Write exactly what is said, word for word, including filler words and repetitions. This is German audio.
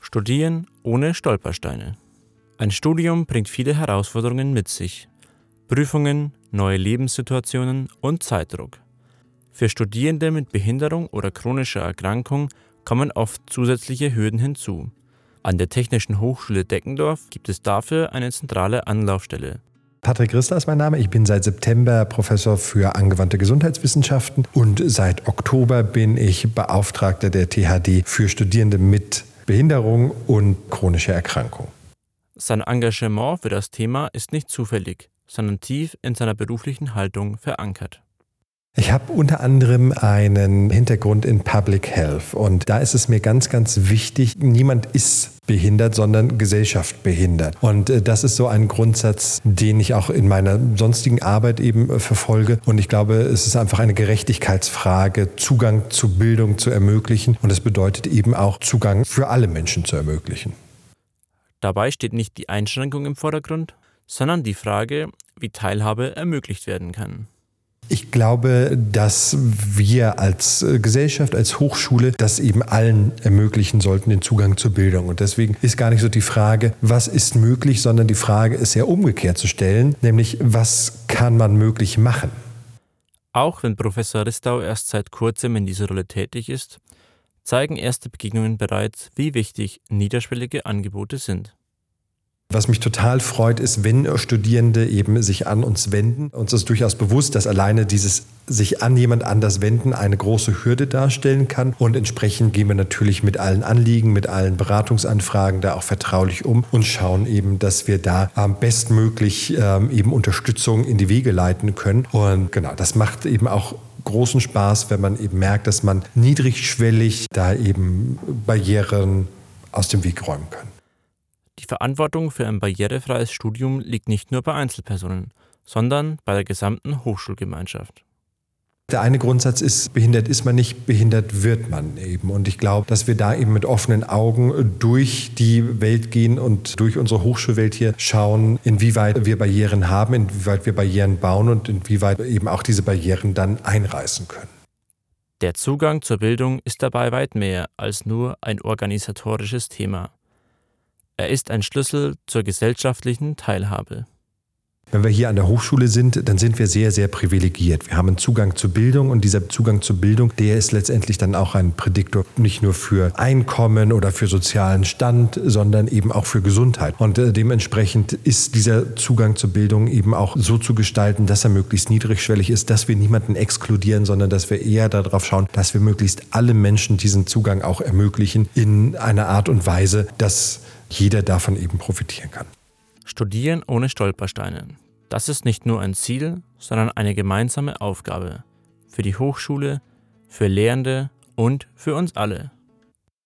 Studieren ohne Stolpersteine. Ein Studium bringt viele Herausforderungen mit sich. Prüfungen, neue Lebenssituationen und Zeitdruck. Für Studierende mit Behinderung oder chronischer Erkrankung kommen oft zusätzliche Hürden hinzu. An der Technischen Hochschule Deckendorf gibt es dafür eine zentrale Anlaufstelle. Patrick Rister ist mein Name. Ich bin seit September Professor für angewandte Gesundheitswissenschaften und seit Oktober bin ich Beauftragter der T H D für Studierende mit Behinderung und chronischer Erkrankung. Sein Engagement für das Thema ist nicht zufällig, sondern tief in seiner beruflichen Haltung verankert. Ich habe unter anderem einen Hintergrund in Public Health und da ist es mir ganz, ganz wichtig, niemand ist behindert, sondern Gesellschaft behindert. Und das ist so ein Grundsatz, den ich auch in meiner sonstigen Arbeit eben verfolge. Und ich glaube, es ist einfach eine Gerechtigkeitsfrage, Zugang zu Bildung zu ermöglichen. Und das bedeutet eben auch Zugang für alle Menschen zu ermöglichen. Dabei steht nicht die Einschränkung im Vordergrund, sondern die Frage, wie Teilhabe ermöglicht werden kann. Ich glaube, dass wir als Gesellschaft, als Hochschule das eben allen ermöglichen sollten, den Zugang zur Bildung. Und deswegen ist gar nicht so die Frage, was ist möglich, sondern die Frage ist ja umgekehrt zu stellen, nämlich was kann man möglich machen? Auch wenn Professor Ristau erst seit kurzem in dieser Rolle tätig ist, zeigen erste Begegnungen bereits, wie wichtig niederschwellige Angebote sind. Was mich total freut, ist, wenn Studierende eben sich an uns wenden. Uns ist durchaus bewusst, dass alleine dieses sich an jemand anders wenden eine große Hürde darstellen kann. Und entsprechend gehen wir natürlich mit allen Anliegen, mit allen Beratungsanfragen da auch vertraulich um und schauen eben, dass wir da ähm, bestmöglich ähm, eben Unterstützung in die Wege leiten können. Und genau, das macht eben auch großen Spaß, wenn man eben merkt, dass man niedrigschwellig da eben Barrieren aus dem Weg räumen kann. Die Verantwortung für ein barrierefreies Studium liegt nicht nur bei Einzelpersonen, sondern bei der gesamten Hochschulgemeinschaft. Der eine Grundsatz ist, behindert ist man nicht, behindert wird man eben. Und ich glaube, dass wir da eben mit offenen Augen durch die Welt gehen und durch unsere Hochschulwelt hier schauen, inwieweit wir Barrieren haben, inwieweit wir Barrieren bauen und inwieweit eben auch diese Barrieren dann einreißen können. Der Zugang zur Bildung ist dabei weit mehr als nur ein organisatorisches Thema. Er ist ein Schlüssel zur gesellschaftlichen Teilhabe. Wenn wir hier an der Hochschule sind, dann sind wir sehr, sehr privilegiert. Wir haben einen Zugang zur Bildung und dieser Zugang zur Bildung, der ist letztendlich dann auch ein Prädiktor nicht nur für Einkommen oder für sozialen Stand, sondern eben auch für Gesundheit. Und äh, dementsprechend ist dieser Zugang zur Bildung eben auch so zu gestalten, dass er möglichst niedrigschwellig ist, dass wir niemanden exkludieren, sondern dass wir eher darauf schauen, dass wir möglichst alle Menschen diesen Zugang auch ermöglichen in einer Art und Weise, dass jeder davon eben profitieren kann. Studieren ohne Stolpersteine. Das ist nicht nur ein Ziel, sondern eine gemeinsame Aufgabe. Für die Hochschule, für Lehrende und für uns alle.